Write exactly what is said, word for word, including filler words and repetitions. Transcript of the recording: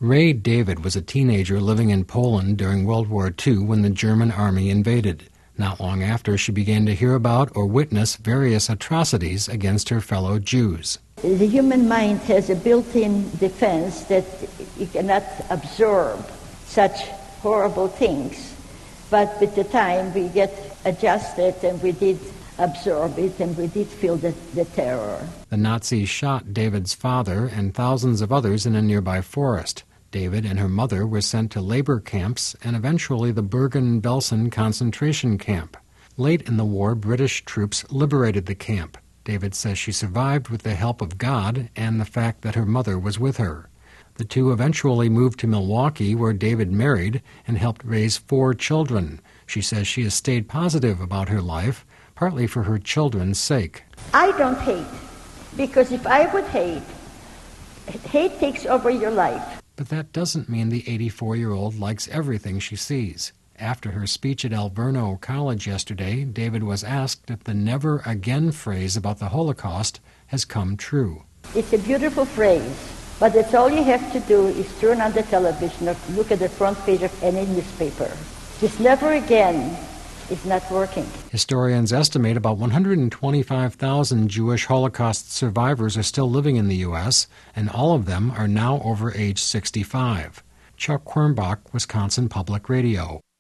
Ray David was a teenager living in Poland during World War Two when the German army invaded. Not long after, she began to hear about or witness various atrocities against her fellow Jews. The human mind has a built-in defense that it cannot absorb such horrible things. But with the time, we get adjusted, and we did absorb it, and we did feel the, the terror. The Nazis shot David's father and thousands of others in a nearby forest. David and her mother were sent to labor camps and eventually the Bergen-Belsen concentration camp. Late in the war, British troops liberated the camp. David says she survived with the help of God and the fact that her mother was with her. The two eventually moved to Milwaukee, where David married and helped raise four children. She says she has stayed positive about her life, partly for her children's sake. I don't hate, because if I would hate, hate takes over your life. But that doesn't mean the eighty-four-year-old likes everything she sees. After her speech at Alverno College yesterday, David was asked if the never again phrase about the Holocaust has come true. It's a beautiful phrase, but that's all you have to do is turn on the television or look at the front page of any newspaper. This never again is not working. Historians estimate about one hundred twenty-five thousand Jewish Holocaust survivors are still living in the U S, and all of them are now over age sixty-five. Chuck Quirmbach, Wisconsin Public Radio.